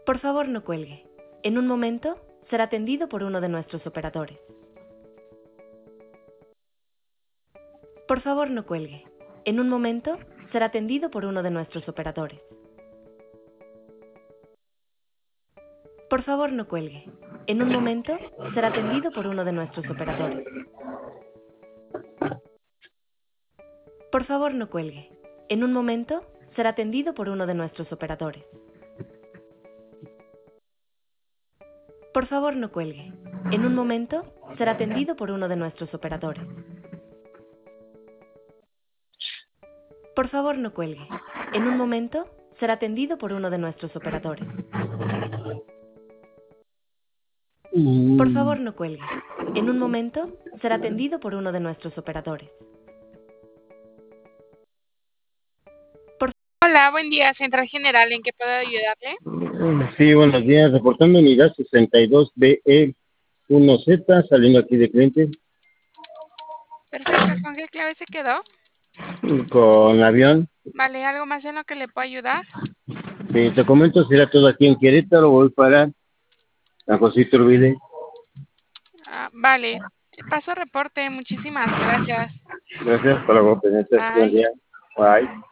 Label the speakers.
Speaker 1: Por favor, no cuelgue. En un momento será atendido por uno de nuestros operadores. Por favor, no cuelgue. En un momento será atendido por uno de nuestros operadores. Por favor, no cuelgue. En un momento será atendido por uno de nuestros operadores. Por favor, no cuelgue. En un momento será atendido por uno de nuestros operadores. Por favor, no cuelgue. En un momento será atendido por uno de nuestros operadores. Por favor, no cuelgue. En un momento será atendido por uno de nuestros operadores. Por favor, no cuelgue. En un momento será atendido por uno de nuestros operadores.
Speaker 2: Hola, buen día, Central General, ¿en qué puedo ayudarle?
Speaker 3: Sí, buenos días. Reportando unidad 62BE1Z, saliendo aquí de cliente
Speaker 2: Perfecto, ¿con qué clave se quedó?
Speaker 3: con avión.
Speaker 2: Vale, ¿algo más en lo que le puedo ayudar?
Speaker 3: Sí, te comento, será todo aquí en Querétaro. Voy para San José Iturbide.
Speaker 2: Vale, paso reporte, muchísimas gracias.
Speaker 3: Gracias por la competencia. Buen
Speaker 2: Bye.
Speaker 3: día. Bye.